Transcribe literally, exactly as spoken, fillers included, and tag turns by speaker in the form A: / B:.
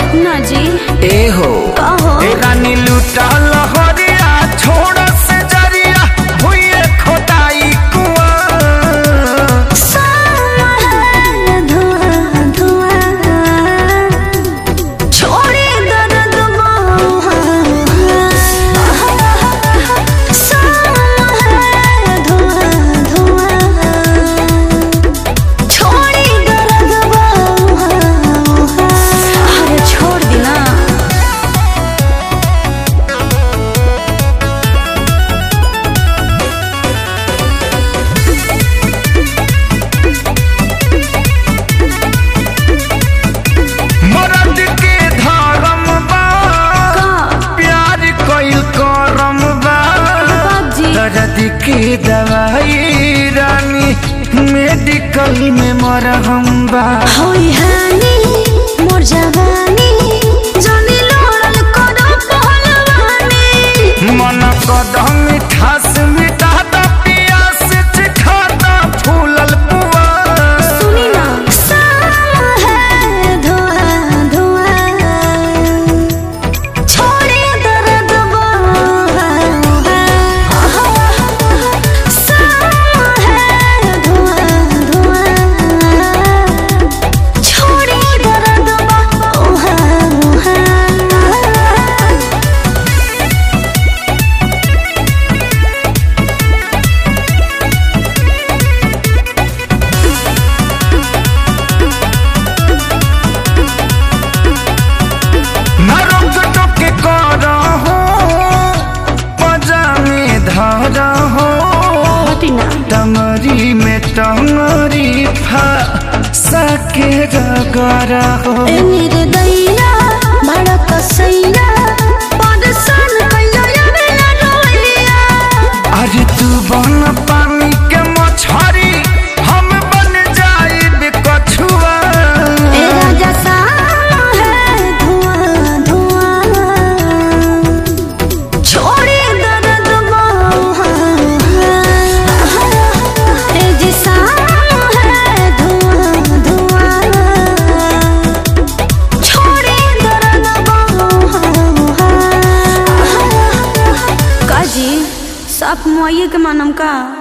A: ना जी
B: ए हो
A: कहो
B: ए रानी लूटा लहरिया छोड़ से जरिया हुए खोदाई कुआं की दवाई रानी मेडिकल में मरहम बा
A: होई हानी मोर जवानी जानी लोड़ल करो पहलवानी
B: मन कदम मिठास मिटा दा पियास चिखा दा फूलल पुआ
A: सुनी ना सामा है धुआं धुआं छोड़े दर्द
B: टमरी में टमरी फा सके रगरा हो
A: ए मेरे दैया बड़ा कसैया परेशान कइलो या मेला रोइया
B: अरे तू बन पानी के मछरी हम बन जाई कछुआ
A: ए राजा सामा है धुआं धुआं छोड़े दर्द आप मुआये के मानम का।